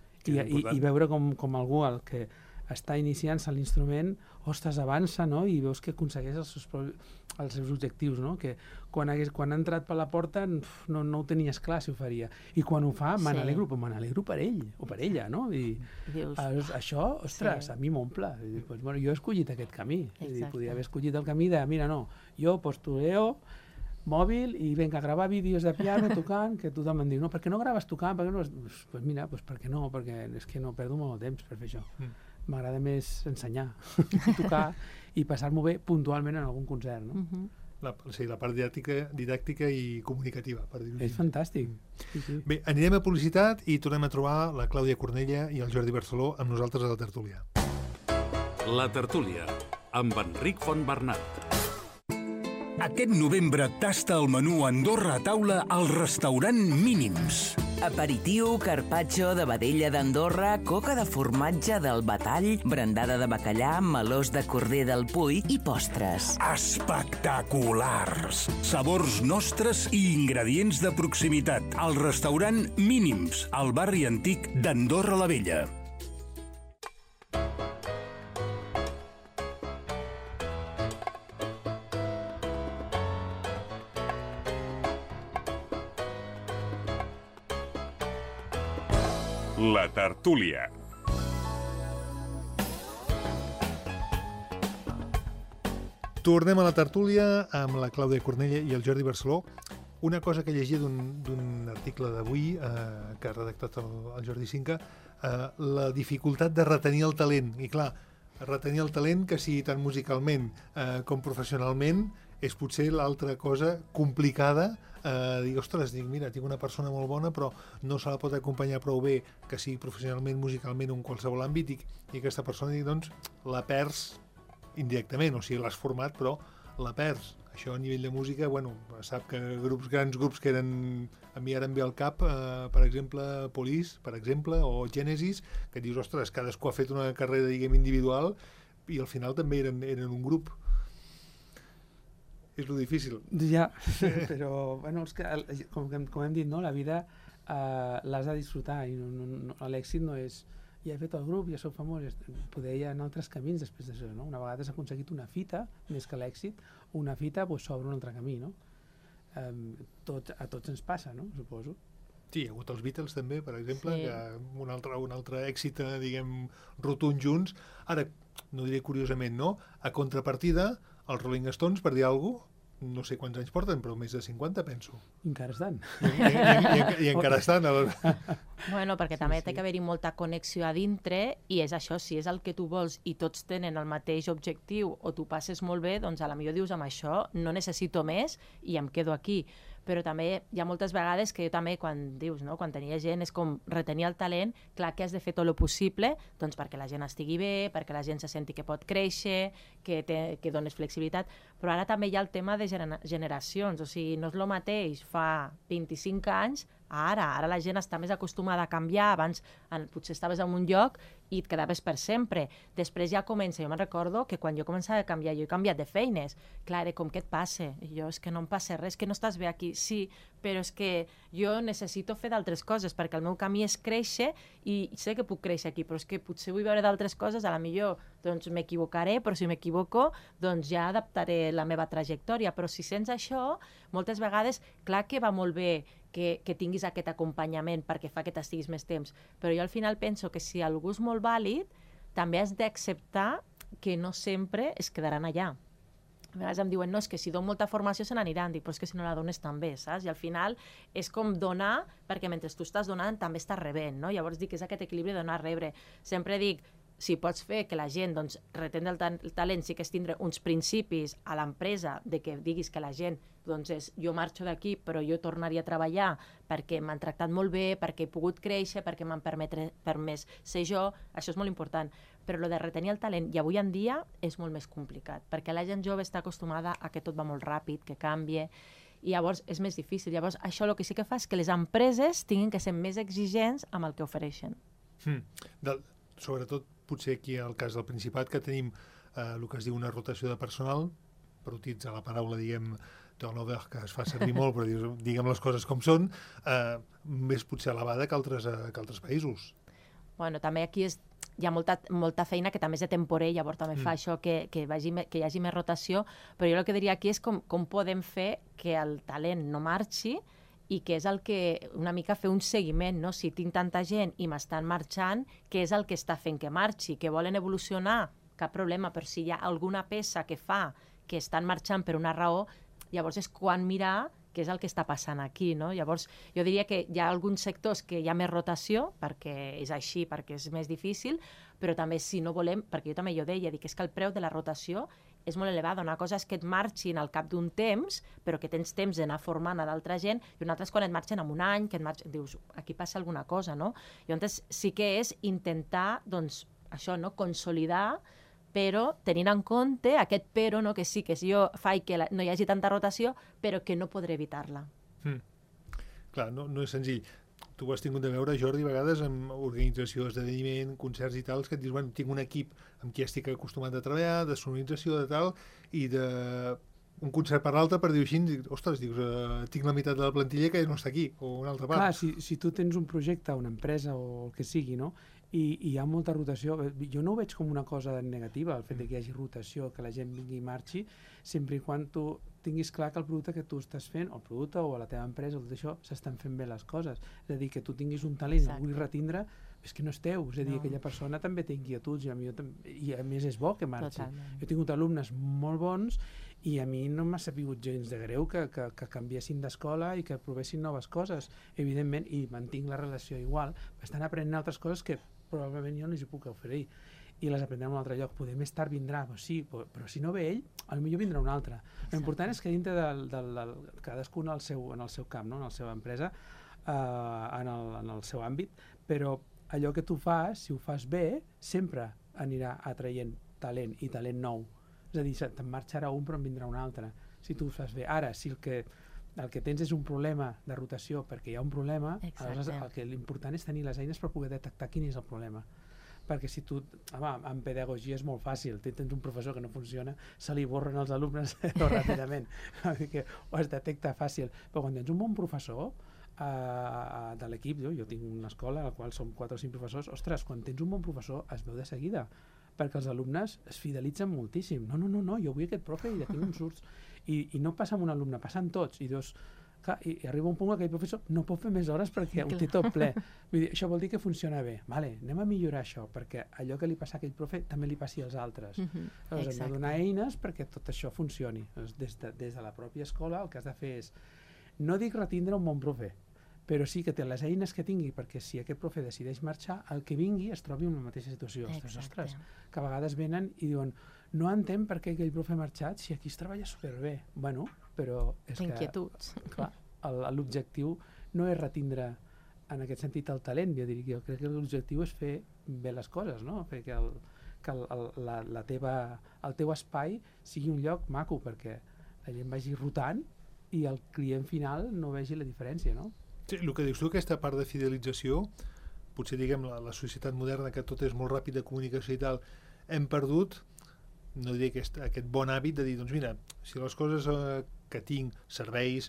I veure com algú el que està iniciant-se l'instrument, ostres, avança, no? I veus que aconsegueix els seus objectius, no? Que quan ha entrat per la porta no ho tenies clar si ho faria. I quan ho fa, me n'alegro per ell o per ella, no? I això, ostres, a mi m'omple. Bueno, jo he escollit aquest camí. Podria haver escollit el camí de, mira, no, jo postuleo, mòbil i vinga, a gravar vídeos de piano tocant, que tothom em diu, no, per què no graves tocant? Doncs mira, per què no? Perquè és que no perdo molt temps per fer això. M'agrada més ensenyar, tocar i passar-m'ho bé puntualment en algun concert, no? Sí, la part didàctica i comunicativa, per dir-ho així. És fantàstic. Sí. Bé, anirem a publicitat i tornem a trobar la Clàudia Cornella i el Jordi Barceló amb nosaltres a la tertúlia. La tertúlia, amb Enric Fontbernat. Aquest novembre tasta el menú Andorra a taula al restaurant Mínims. Aperitiu, carpaccio de vedella d'Andorra, coca de formatge del Batall, brandada de bacallà, melós de corder del Puy i postres. Espectaculars! Sabors nostres i ingredients de proximitat. Al restaurant Mínims, al barri antic d'Andorra la Vella. La tertúlia. Tornem a la tertúlia amb la Clàudia Cornella i el Jordi Barceló. Una cosa que llegia d'un article d'avui que ha redactat el Jordi Cinca, la dificultat de retenir el talent. I clar, retenir el talent, que sigui tant musicalment com professionalment, és potser l'altra cosa complicada. Dic, ostres, mira, tinc una persona molt bona però no se la pot acompanyar prou bé, que sigui professionalment, musicalment o en qualsevol àmbit, i aquesta persona, doncs, la perds indirectament, o sigui, l'has format però la perds. Això a nivell de música, bueno, sap que grans grups que eren, a mi ara em ve al cap, per exemple, Police, per exemple, o Genesis, que dius, ostres, cadascú ha fet una carrera, diguem, individual, i al final també eren un grup. És lo difícil. Ja, però, bueno, com hem dit, no? La vida l'has de disfrutar i l'èxit no és ja he fet el grup, ja sóc famós, poder hi ha altres camins després d'això, no? Una vegada s'ha aconseguit una fita, més que l'èxit, una fita s'obre un altre camí, no? A tots ens passa, no? Suposo. Sí, hi ha hagut els Beatles també, per exemple, que un altre èxit, diguem, rotund junts. Ara, no diré curiosament, no? A contrapartida, els Rolling Stones, per dir alguna cosa, no sé quants anys porten, però més de 50, penso. Encara estan. I encara estan. Bueno, perquè també té que haver-hi molta connexió a dintre, i és això, si és el que tu vols i tots tenen el mateix objectiu o tu passes molt bé, doncs a la millor dius amb això no necessito més i em quedo aquí. però també hi ha moltes vegades que jo també, quan dius, no? Quan tenia gent, és com retenir el talent, clar que has de fer tot el possible doncs perquè la gent estigui bé, perquè la gent se senti que pot créixer, que dones flexibilitat, però ara també hi ha el tema de generacions, o sigui, no és el mateix fa 25 anys ara la gent està més acostumada a canviar, abans potser estaves en un lloc i et quedaves per sempre. Després ja comença, jo me'n recordo que quan jo començava a canviar, jo he canviat de feines, clar, era com, què et passa? I jo, és que no em passa res, que no estàs bé aquí. Sí, però és que jo necessito fer d'altres coses, perquè el meu camí és créixer i sé que puc créixer aquí, però és que potser vull veure d'altres coses, a la millor doncs m'equivocaré, però si m'equivoco, doncs ja adaptaré la meva trajectòria. Però si sents això, moltes vegades, clar que va molt bé que tinguis aquest acompanyament perquè fa que t'estiguis més temps, però jo al final penso que si algú és molt vàlid, també has d'acceptar que no sempre es quedaran allà. A vegades em diuen, no, és que si dono molta formació se n'aniran, dic, però és que si no la dones també, saps? I al final és com donar, perquè mentre tu estàs donant també estàs rebent, no? Llavors dic, és aquest equilibri de donar-rebre. Sempre dic, si pots fer que la gent doncs, retén el talent, sí que és tindre uns principis a l'empresa de que diguis que la gent doncs és, jo marxo d'aquí però jo tornaria a treballar perquè m'han tractat molt bé, perquè he pogut créixer, perquè m'han permès ser jo, això és molt important. Però el de retenir el talent, i avui en dia és molt més complicat, perquè la gent jove està acostumada a que tot va molt ràpid, que canvie, i llavors és més difícil. Llavors això el que sí que fa és que les empreses tinguin que ser més exigents amb el que ofereixen. Sobretot potser aquí al cas del Principat, que tenim el que es diu una rotació de personal, per utilitzar la paraula, diguem, turnover, que es fa servir molt, però diguem les coses com són, més potser elevada que altres països. Bueno, també aquí hi ha molta feina que també és de temporer, llavors també fa això que hi hagi més rotació, però jo el que diria aquí és com podem fer que el talent no marxi i que és el que una mica fer un seguiment, no? Si tinc tanta gent i m'estan marxant, què és el que està fent que marxi? Que volen evolucionar? Cap problema, però si hi ha alguna peça que fa que estan marxant per una raó, llavors és quan mirar què és el que està passant aquí, no? Llavors, jo diria que hi ha alguns sectors que hi ha més rotació, perquè és així, perquè és més difícil, però també si no volem, perquè jo també deia, dic, és que el preu de la rotació és molt elevat. Una cosa és que et marxin al cap d'un temps, però que tens temps d'anar formant a d'altra gent, i una altra és quan et marxen en un any, que et marxen, dius, aquí passa alguna cosa, no? Llavors sí que és intentar, doncs, això, no? Consolidar, però tenint en compte aquest però, no? Que sí, que si jo faig que no hi hagi tanta rotació, però que no podré evitar-la. Clar, no és senzill. Tu ho has tingut de veure, Jordi, a vegades amb organització, esdeveniment, concerts i tals, que et dius, bueno, tinc un equip amb qui estic acostumat a treballar, de sonorització, de tal, i d'un concert per l'altre, per dir-ho així, ostres, dius, tinc la meitat de la plantilla que no està aquí, o una altra part. Clar, si tu tens un projecte, una empresa o el que sigui, no?, i hi ha molta rotació, jo no ho veig com una cosa negativa, el fet que hi hagi rotació, que la gent vingui i marxi, sempre i quan tu tinguis clar que el producte que tu estàs fent, o el producte o la teva empresa, o tot això, s'estan fent bé les coses. És a dir, que tu tinguis un talent i el vull retindre, és que no és teu, és a dir, aquella persona també té inquietuds i a més és bo que marxi. Totalment. Jo he tingut alumnes molt bons i a mi no m'ha sabut gens de greu que canviessin d'escola i que provessin noves coses, evidentment, i mantinc la relació igual. Estan aprenent altres coses que probablement jo no els puc oferir i les aprendrem en un altre lloc. Poder més tard vindrà, sí, però si no ve ell, potser vindrà un altre. L'important és que dintre cadascú en el seu camp, no? En la seva empresa, en el seu àmbit, però allò que tu fas, si ho fas bé, sempre anirà atraient talent i talent nou. És a dir, te'n marxarà un però en vindrà un altre, si tu ho fas bé. Ara, si el que tens és un problema de rotació perquè hi ha un problema, aleshores l'important és tenir les eines per poder detectar quin és el problema. Perquè si tu, en pedagogia és molt fàcil, tens un professor que no funciona, se li borren els alumnes ràpidament, ho es detecta fàcil, però quan tens un bon professor de l'equip, jo tinc una escola a la qual som 4 o 5 professors, ostres, quan tens un bon professor es veu de seguida, perquè els alumnes es fidelitzen moltíssim. No, jo vull aquest profe i d'aquí no em surts. I no passa amb un alumne, passen tots. I arriba un punt que aquell professor no pot fer més hores perquè ho té tot ple. Vull dir, això vol dir que funciona bé. Anem a millorar això, perquè allò que li passa a aquell profe també li passi als altres. Llavors hem de donar eines perquè tot això funcioni. Des de la pròpia escola el que has de fer és, no dic retindre un bon profe, però sí que té les eines que tingui, perquè si aquest profe decideix marxar, el que vingui es trobi en la mateixa situació. Ostres, que a vegades venen i diuen, no entenc per què aquell profe ha marxat si aquí es treballa superbé. Bueno, però és que... Inquietuds. Clar, l'objectiu no és retindre en aquest sentit el talent, jo crec que l'objectiu és fer bé les coses, no? Fer que el teu espai sigui un lloc maco perquè la gent vagi rotant i el client final no vegi la diferència, no? Sí, el que dius tu, aquesta part de fidelització, potser diguem la societat moderna que tot és molt ràpid de comunicació i tal, hem perdut, no diré aquest bon hàbit de dir, doncs mira, si les coses que tinc, serveis,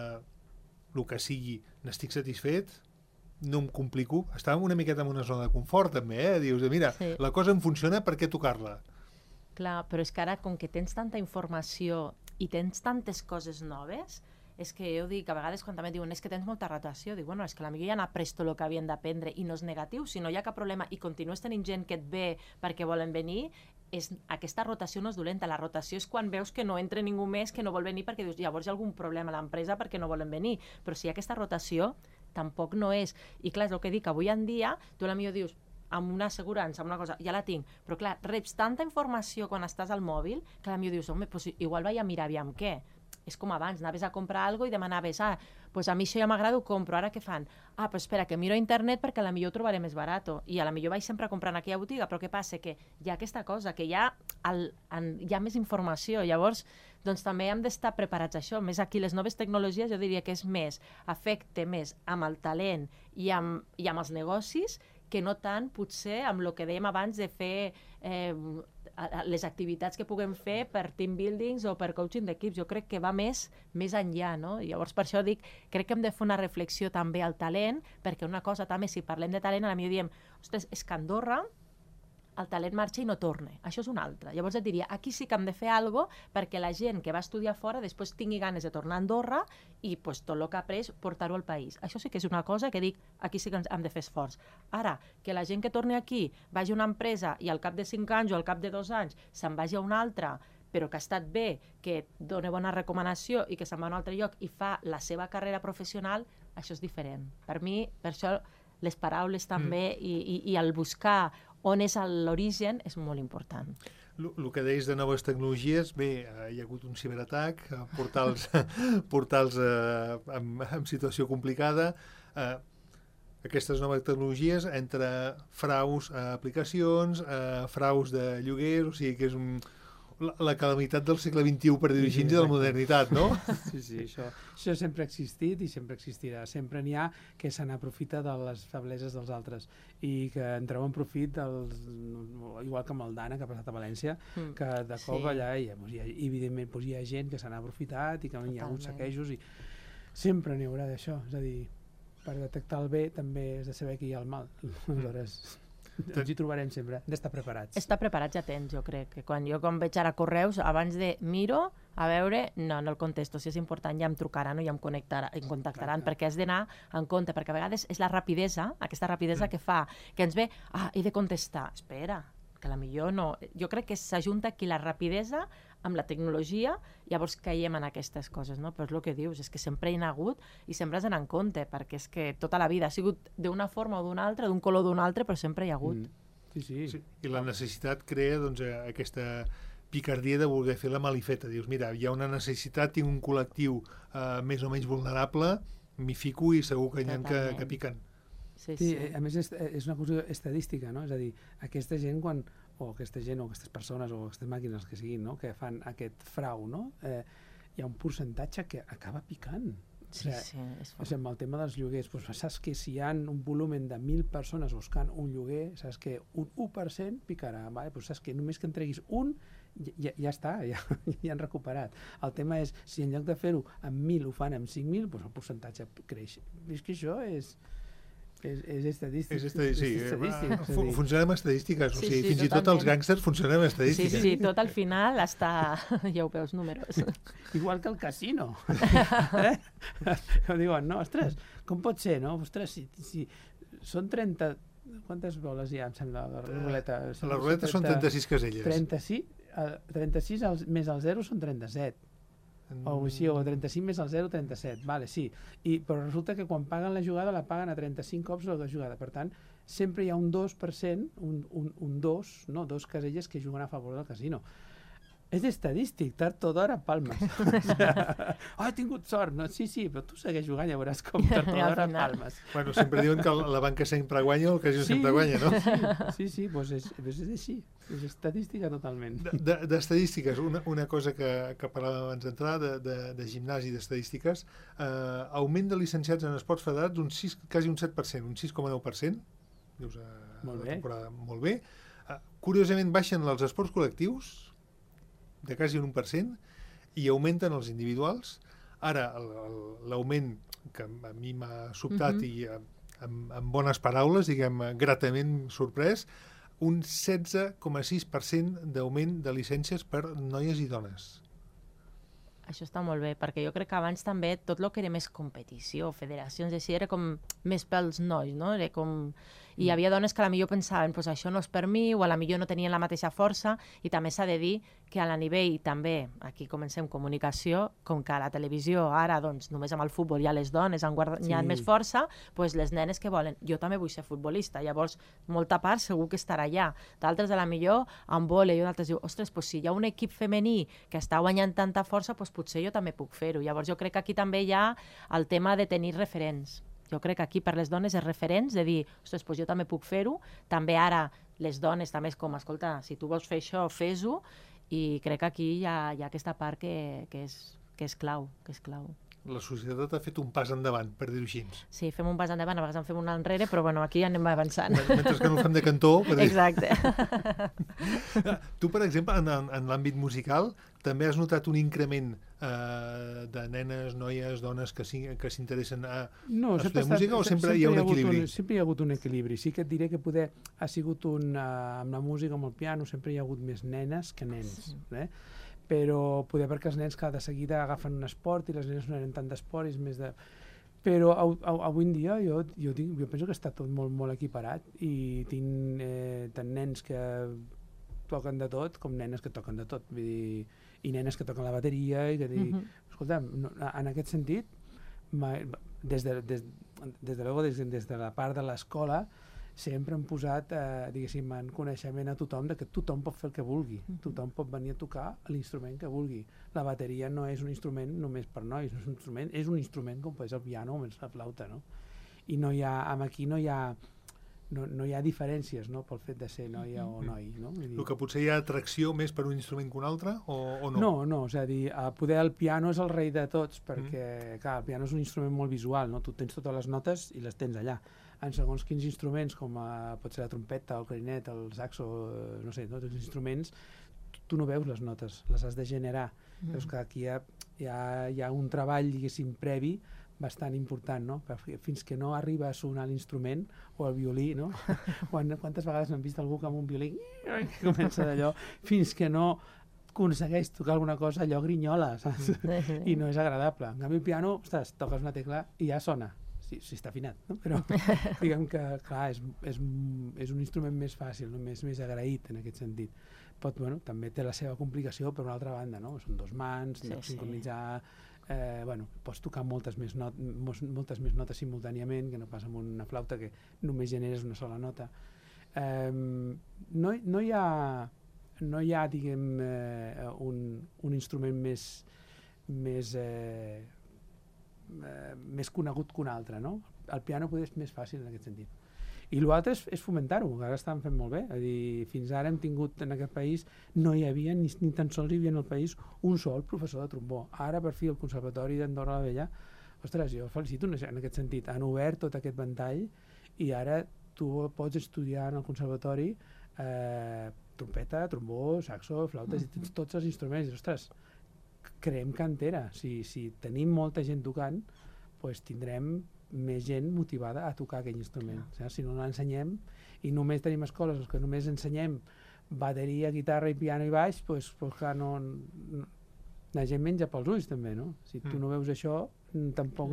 el que sigui, n'estic satisfet, no em complico, estàvem una miqueta en una zona de confort també, dius, mira, sí, la cosa em funciona, per què tocar-la? Clar, però és que ara, com que tens tanta informació i tens tantes coses noves, és que jo dic, a vegades quan també diuen és que tens molta rotació, dic, bueno, és que potser ja han après tot el que havien d'aprendre i no és negatiu, si no hi ha cap problema i continues tenint gent que et ve perquè volen venir, aquesta rotació no és dolenta, la rotació és quan veus que no entra ningú més que no vol venir perquè dius, llavors hi ha algun problema a l'empresa perquè no volen venir, però si hi ha aquesta rotació tampoc no és, i clar, és el que dic, avui en dia tu potser dius, amb una assegurança, amb una cosa, ja la tinc, però clar, reps tanta informació quan estàs al mòbil que potser dius, home, pues igual vaig a mirar aviam què. És com abans, anaves a comprar alguna cosa i demanaves, pues a mi això ja m'agrada, ho compro, ara què fan? Pues espera, que miro a internet perquè a millor ho trobaré més barat, i a millor vaig sempre a comprar en aquella botiga, però què passa? Que hi ha aquesta cosa, que hi ha més informació, llavors doncs també hem d'estar preparats a això, més aquí les noves tecnologies jo diria que és més, afecte més amb el talent i amb els negocis, que no tant, potser, amb el que dèiem abans de fer les activitats que puguem fer per team buildings o per coaching d'equips. Jo crec que va més enllà, no? Llavors, per això dic, crec que hem de fer una reflexió també al talent, perquè una cosa també, si parlem de talent, a mi diem, ostres, és que a Andorra el talent marxa i no torna. Això és una altra. Llavors et diria, aquí sí que hem de fer alguna cosa perquè la gent que va estudiar fora després tingui ganes de tornar a Andorra i pues, tot el que ha après portar-ho al país. Això sí que és una cosa que dic, aquí sí que hem de fer esforç. Ara, que la gent que torni aquí vagi a una empresa i al cap de 5 anys o al cap de 2 anys se'n vagi a una altra, però que ha estat bé, que dona bona recomanació i que se'n va a un altre lloc i fa la seva carrera professional, això és diferent. Per mi, per això, les paraules també i el buscar on és l'origen és molt important. El que deies de noves tecnologies, bé, hi ha hagut un ciberatac, portals en situació complicada, aquestes noves tecnologies entre fraus a aplicacions, fraus de lloguers, o sigui que és la calamitat del segle XXI, per dir-ho així, i de la modernitat, no? Sí, això sempre ha existit i sempre existirà. Sempre n'hi ha que se n'aprofita de les febleses dels altres i que en treuen profit, igual que amb el Dana, que ha passat a València, que de cop allà, evidentment, hi ha gent que se n'ha aprofitat i que hi ha hagut saquejos i sempre n'hi haurà d'això. És a dir, per detectar el bé també has de saber que hi ha el mal. Aleshores, ens hi trobarem sempre, hem d'estar preparats. Estar preparats ja tens, jo crec, que quan veig ara correus, abans de miro, a veure, no el contesto, si és important ja em trucaran o ja em contactaran, perquè has d'anar en compte, perquè a vegades és la rapidesa, aquesta rapidesa que fa, que ens ve, he de contestar, espera, que millor no. Jo crec que s'ajunta aquí la rapidesa amb la tecnologia, llavors caiem en aquestes coses, no? Però és el que dius, és que sempre hi ha hagut i sempre has d'anar en compte, perquè és que tota la vida ha sigut d'una forma o d'una altra, d'un color o d'un altre, però sempre hi ha hagut. Sí. I la necessitat crea doncs, aquesta picardia de voler fer la malifeta. Dius, mira, hi ha una necessitat, tinc un col·lectiu més o menys vulnerable, m'hi fico i segur que hi ha que piquen. Sí, a més és una cosa estadística, no? És a dir, aquesta gent o aquestes persones o aquestes màquines que siguin, no? Que fan aquest frau, no? Hi ha un percentatge que acaba picant. Sí, és fort. Amb el tema dels lloguers, saps que si hi ha un volum de 1.000 persones buscant un lloguer, saps que un 1% picarà, saps que només que en treguis un ja està, ja han recuperat. El tema és, si en lloc de fer-ho amb 1.000 ho fan amb 5.000, el percentatge creix. És que això és estadístic. Funciona amb estadístiques, o sigui, fins i tot els gàngsters funcionen amb estadístiques. Sí, tot al final està, ja ho veus, números. Igual que el casino. Diuen, no, ostres, com pot ser, no? Ostres, si són 30... Quantes boles hi ha, em sembla, la ruleta? La ruleta són 36 caselles. 36 més el 0 són 37. O 35 més el 0, 37. Vale, sí. Però resulta que quan paguen la jugada la paguen a 35 cops la jugada. Per tant, sempre hi ha un 2%, dos caselles que juguen a favor del casino. És estadístic, tard o d'hora palmes. He tingut sort. No? Sí, però tu segueix jugant, ja veuràs com tard o d'hora palmes. Bueno, sempre diuen que la banca sempre guanya o el casino sempre guanya, no? Sí, doncs és així. És estadística totalment. D'estadístiques, una cosa que parlàvem abans d'entrar, de gimnàs i d'estadístiques, augment de licenciats en esports federats quasi un 7%, un 6,9%. Dius, molt bé. Molt bé. Curiosament baixen els esports col·lectius, de quasi un 1%, i augmenten els individuals. Ara, l'augment que a mi m'ha sobtat i amb bones paraules, diguem, gratament sorprès, un 16,6% d'augment de llicències per noies i dones. Això està molt bé, perquè jo crec que abans també tot el que era més competició, federacions, així, era com més pels nois, no? Era com... I hi havia dones que a la millor pensaven pues això no és per mi, o a la millor no tenien la mateixa força, i també s'ha de dir que a la nivell també, aquí comencem comunicació, com que a la televisió ara doncs, només amb el futbol hi ha les dones han guanyat més força, pues les nenes que volen, jo també vull ser futbolista, llavors molta part segur que estarà allà, d'altres a la millor amb vòlei, i d'altres diu, ostres, pues si hi ha un equip femení que està guanyant tanta força, pues potser jo també puc fer-ho. Llavors jo crec que aquí també hi ha el tema de tenir referents. Jo crec que aquí per les dones és referents, de dir, ostres, doncs jo també puc fer-ho. També ara les dones també és com, escolta, si tu vols fer això, fes-ho. I crec que aquí hi ha aquesta part que és clau, La societat ha fet un pas endavant, per dir-ho així. Sí, fem un pas endavant, a vegades en fem un enrere, però bueno, aquí anem avançant. Mentre que no ho fem de cantó. Exacte. Tu, per exemple, en l'àmbit musical, també has notat un increment de nenes, noies, dones que s'interessen a estudiar música, o sempre hi ha un equilibri? Sempre hi ha hagut un equilibri. Sí que et diré que poder ha sigut amb la música, amb el piano, sempre hi ha hagut més nenes que nens. Però poder perquè els nens que de seguida agafen un esport i les nenes no eren tant d'esport i és més de... Però avui en dia jo penso que està tot molt, molt equiparat i tinc tant nens que toquen de tot com nenes que toquen de tot. Vull dir, i nenes que toquen la bateria i que dir, escolta, en aquest sentit, des de la part de l'escola, sempre hem posat, diguéssim, en coneixement a tothom de que tothom pot fer el que vulgui, tothom pot venir a tocar l'instrument que vulgui. La bateria no és un instrument només per nois, és un instrument com pot ser el piano o la flauta, no? I aquí no hi ha diferències, no?, pel fet de ser noia o noi, no? El que potser hi ha atracció més per un instrument que un altre, o no? No, és a dir, poder el piano és el rei de tots, perquè, clar, el piano és un instrument molt visual, no? Tu tens totes les notes i les tens allà. En segons quins instruments, com pot ser la trompeta, el clarinet, el saxo, no sé, tots els instruments, tu no veus les notes, les has de generar. Veus que aquí hi ha un treball, diguéssim, previ, bastant important, no? Fins que no arriba a sonar l'instrument o el violí, no? Quantes vegades hem vist algú que amb un violí que comença d'allò, fins que no aconsegueix tocar alguna cosa, allò grinyola, saps? I no és agradable. En canvi, el piano, ostres, toques una tecla i ja sona. Sí, està afinat, no? Però diguem que, clar, és un instrument més fàcil, no? més agraït en aquest sentit. També té la seva complicació per una altra banda, no? Són dos mans, sincronitzar... pots tocar moltes més notes simultàniament, que no passa amb una flauta que només generes una sola nota. No hi ha, diguem, un instrument més conegut que un altre, no? El piano poder és més fàcil en aquest sentit. I l'altre és fomentar-ho, que ara estan fent molt bé. És a dir, fins ara hem tingut en aquest país, no hi havia, ni tan sols hi havia en el país, un sol professor de trombó. Ara, per fi, el Conservatori d'Andorra la Vella, ostres, jo felicito en aquest sentit, han obert tot aquest ventall i ara tu pots estudiar en el Conservatori trompeta, trombó, saxo, flautes, i tens tots els instruments. Ostres, creem cantera. Si tenim molta gent tocant, doncs tindrem més gent motivada a tocar aquell instrument. Si no l'ensenyem i només tenim escoles que només ensenyem bateria, guitarra i piano i baix, doncs clar, la gent menja pels ulls també, no? Si tu no veus això, tampoc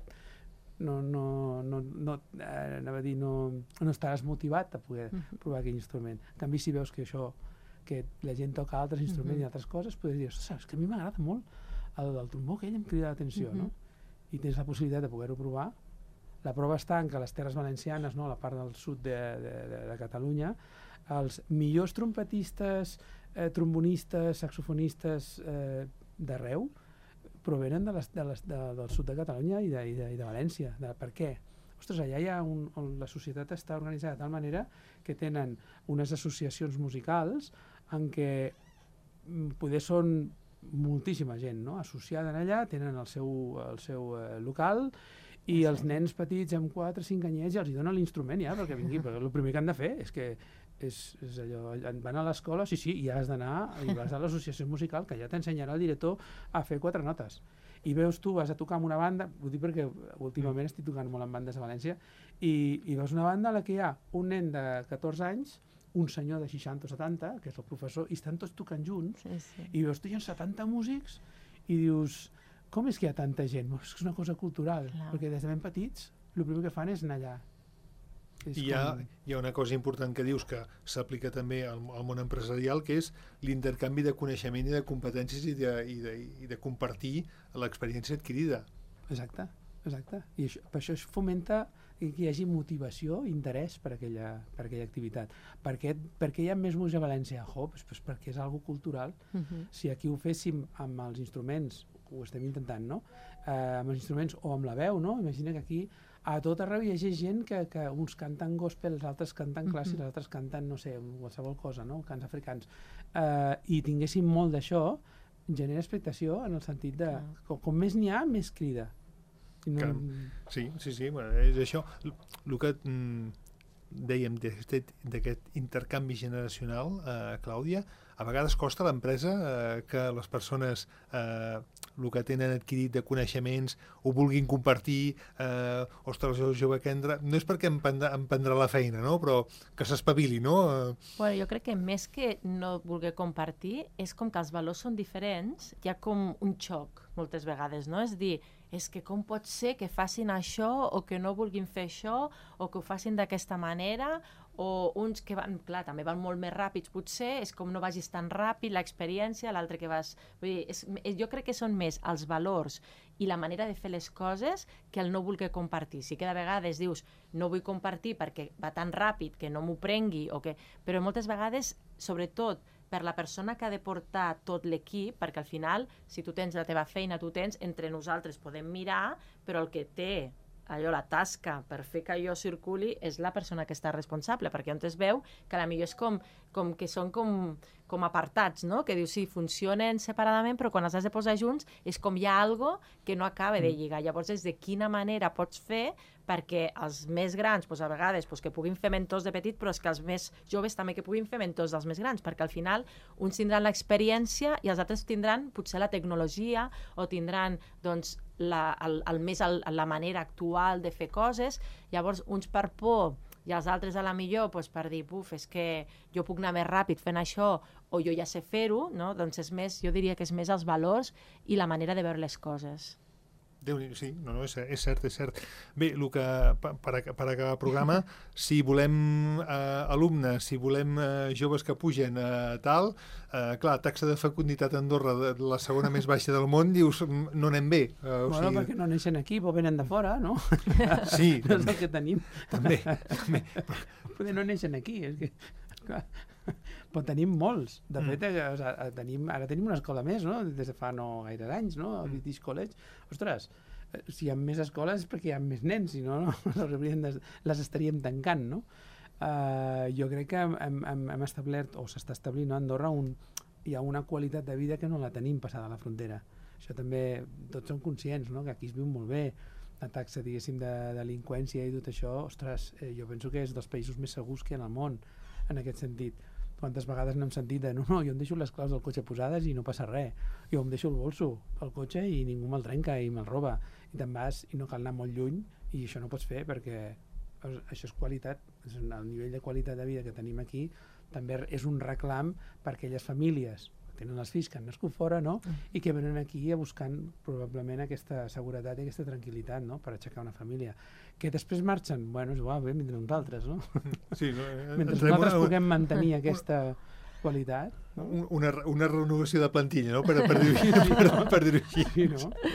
no estaràs motivat a poder provar aquell instrument. En canvi, si veus que la gent toca altres instruments i altres coses, podries dir, ostres, que a mi m'agrada molt el trombó, aquell em crida l'atenció, no? I tens la possibilitat de poder-ho provar, La prova està en que les Terres Valencianes, no, la part del sud de Catalunya, els millors trompetistes, trombonistes, saxofonistes d'arreu provenen del sud de Catalunya i de València. Per què? Ostres, allà hi ha la societat està organitzada de tal manera que tenen unes associacions musicals en què poder són moltíssima gent, no? Associada allà, tenen el seu local i els nens petits amb 4 o 5 anyets ja els donen l'instrument ja perquè vingui, perquè el primer que han de fer és que és allò, van a l'escola, sí, i has d'anar i vas a l'associació musical que ja t'ensenyarà el director a fer 4 notes. I veus tu, vas a tocar amb una banda, ho dic perquè últimament estic tocant molt en bandes a València, i veus una banda a la que hi ha un nen de 14 anys, un senyor de 60 o 70, que és el professor, i estan tots tocant junts, i veus tu hi ha 70 músics, i dius, com és que hi ha tanta gent? És una cosa cultural, perquè des de ben petits el primer que fan és anar allà. Hi ha una cosa important que dius que s'aplica també al món empresarial, que és l'intercanvi de coneixement i de competències i de compartir l'experiència adquirida. Exacte. I per això es fomenta que hi hagi motivació, interès per aquella activitat. Per què hi ha més música a València? Doncs perquè és algo cultural. Si aquí ho féssim amb els instruments, ho estem intentant, no? Amb els instruments o amb la veu, no? Imagina que aquí a tot arreu hi hagi gent que uns canten gospel, els altres canten clàssics, els altres canten, no sé, qualsevol cosa, no? Cants africans. I tinguéssim molt d'això, genera expectació en el sentit de com més n'hi ha, més crida. Sí, és això. El que dèiem d'aquest intercanvi generacional, Clàudia, a vegades costa a l'empresa que les persones el que tenen adquirit de coneixements ho vulguin compartir. Ostres, el jove que entra, no és perquè em prendrà la feina, no? Però que s'espavili, no? Bueno, jo crec que més que no voler compartir és com que els valors són diferents, hi ha com un xoc moltes vegades, no? És dir, és que com pot ser que facin això o que no vulguin fer això o que ho facin d'aquesta manera, o uns que van, clar, també van molt més ràpids potser, és com no vagis tan ràpid, l'experiència, l'altre que vas... Vull dir, jo crec que són més els valors i la manera de fer les coses que el no voler compartir. Sí que de vegades dius, no vull compartir perquè va tan ràpid que no m'ho prengui, però moltes vegades, sobretot, per la persona que ha de portar tot l'equip, perquè al final, si tu tens la teva feina, tu tens, entre nosaltres podem mirar, però el que té allò, la tasca per fer que allò circuli és la persona que està responsable, perquè on es veu que potser és com que són com apartats, no? Que dius, sí, funcionen separadament, però quan els has de posar junts és com hi ha algo que no acaba de lligar. Llavors és de quina manera pots fer perquè els més grans, a vegades, que puguin fer mentors de petit, però és que els més joves també que puguin fer mentors dels més grans, perquè al final uns tindran l'experiència i els altres tindran potser la tecnologia o tindran, doncs, la manera actual de fer coses. Llavors, uns per por i els altres a la millor per dir, és que jo puc anar més ràpid fent això o jo ja sé fer-ho, no? Doncs és més, jo diria que és més els valors i la manera de veure les coses. Sí, és cert. Bé, per acabar el programa, si volem alumnes, si volem joves que pugen tal, clar, taxa de fecunditat a Andorra, la segona més baixa del món, dius, no anem bé. Bueno, perquè no neixen aquí, però venen de fora, no? Sí. No és el que tenim. També. Poder no neixen aquí, és que... Clar. Però tenim molts. De fet, ara tenim una escola més, no? Des de fa no gaire anys, no? El British College. Ostres, si hi ha més escoles és perquè hi ha més nens, si no, les estaríem tancant, no? Jo crec que hem establert, o s'està establint a Andorra, hi ha una qualitat de vida que no la tenim passada la frontera. Això també, tots som conscients, no? Que aquí es viu molt bé. La taxa, diguéssim, de delinqüència i tot això, ostres, jo penso que és dels països més segurs que hi ha en el món, en aquest sentit. Quantes vegades n'hem sentit de no, jo em deixo les claus del cotxe posades i no passa res. Jo em deixo el bolso al cotxe i ningú me'l trenca i me'l roba. I te'n vas i no cal anar molt lluny i això no pots fer perquè això és qualitat. El nivell de qualitat de vida que tenim aquí també és un reclam per aquelles famílies que tenen els fills que han nascut fora, no? I que venen aquí a buscant probablement aquesta seguretat i aquesta tranquil·litat, no? Per aixecar una família. Que després marxen, bueno, és igual, vindran uns altres, no? Sí, mentre nosaltres puguem mantenir aquesta qualitat. No? Una renovació de plantilla, no? Per dir-ho així. Sí, no?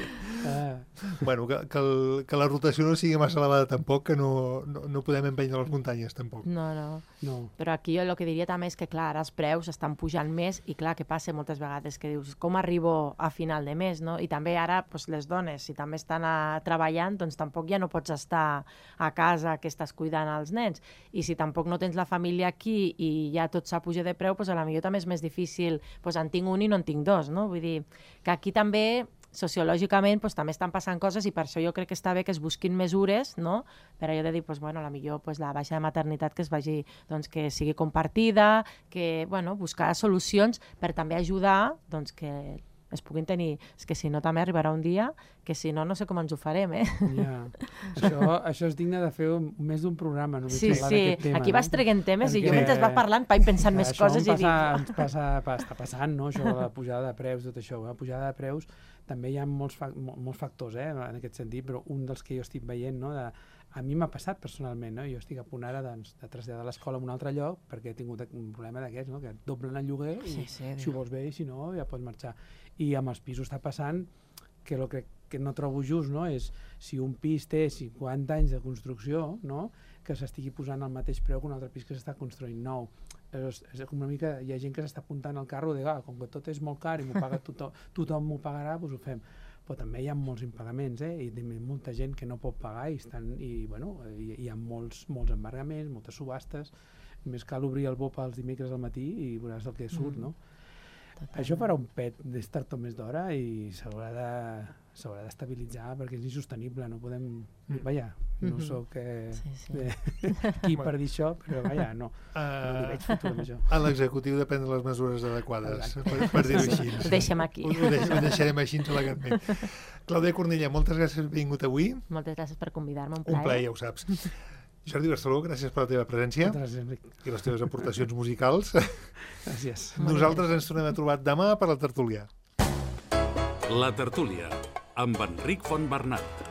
Bueno, que la rotació no sigui massa elevada tampoc, que no podem empènyer les muntanyes tampoc. No. Però aquí jo el que diria també és que, clar, ara els preus estan pujant més i, clar, que passa moltes vegades que dius com arribo a final de mes, no? I també ara doncs, les dones, si també estan treballant, doncs tampoc ja no pots estar a casa que estàs cuidant els nens. I si tampoc no tens la família aquí i ja tot s'ha pujat de preu, doncs a la millor també és més difícil, doncs en tinc un i no en tinc dos, no? Vull dir que aquí també sociològicament doncs, també estan passant coses i per això jo crec que està bé que es busquin mesures, no? Per allò de dir, doncs, bueno, a la millor doncs, la baixa de maternitat que es vagi, doncs, que sigui compartida, que, bueno, buscar solucions per també ajudar, doncs, que es puguin tenir... És que si no també arribarà un dia que si no, no sé com ens ho farem, eh? Ja. Això és digne de fer més d'un programa, només parlar d'aquest tema. Aquí vas traient temes i jo mentre vas parlant vaig pensant més coses i dic... Això està passant, no? Això, la pujada de preus, tot això. La pujada de preus també hi ha molts factors, en aquest sentit, però un dels que jo estic veient, no? A mi m'ha passat personalment, no? Jo estic a punt ara de traslladar l'escola a un altre lloc perquè he tingut un problema d'aquests, no? Que et doblen el lloguer i si ho vols bé i si no ja pots marxar. I amb els pisos està passant que el que no trobo just, no? És si un pis té 50 anys de construcció, no? Que s'estigui posant al mateix preu que un altre pis que s'està construint nou. És com una mica, hi ha gent que s'està apuntant al carro de com que tot és molt car i m'ho paga tothom m'ho pagarà, doncs ho fem. Però també hi ha molts impagaments, i molta gent que no pot pagar i bueno, hi ha molts embargaments, moltes subhastes. Només cal obrir el BOP els dimecres al matí i veuràs el que surt, no? Això farà un pet d'estar tot més d'hora i s'haurà d'estabilitzar perquè és insostenible, no podem... Vaja, no soc qui per dir això, però vaja, no li veig futur amb això. A l'executiu de prendre les mesures adequades, per dir-ho així. Ho deixem aquí. Ho deixarem així elegantment. Clàudia Cornellà, moltes gràcies per haver vingut avui. Moltes gràcies per convidar-me, un plaer, ja ho saps. Jordi Barceló, gràcies per la teva presència. Gràcies, Enric. I les teves aportacions musicals. Gràcies. Nosaltres ens tornem a trobar demà per la tertúlia. La tertúlia, amb Enric Fontbernat.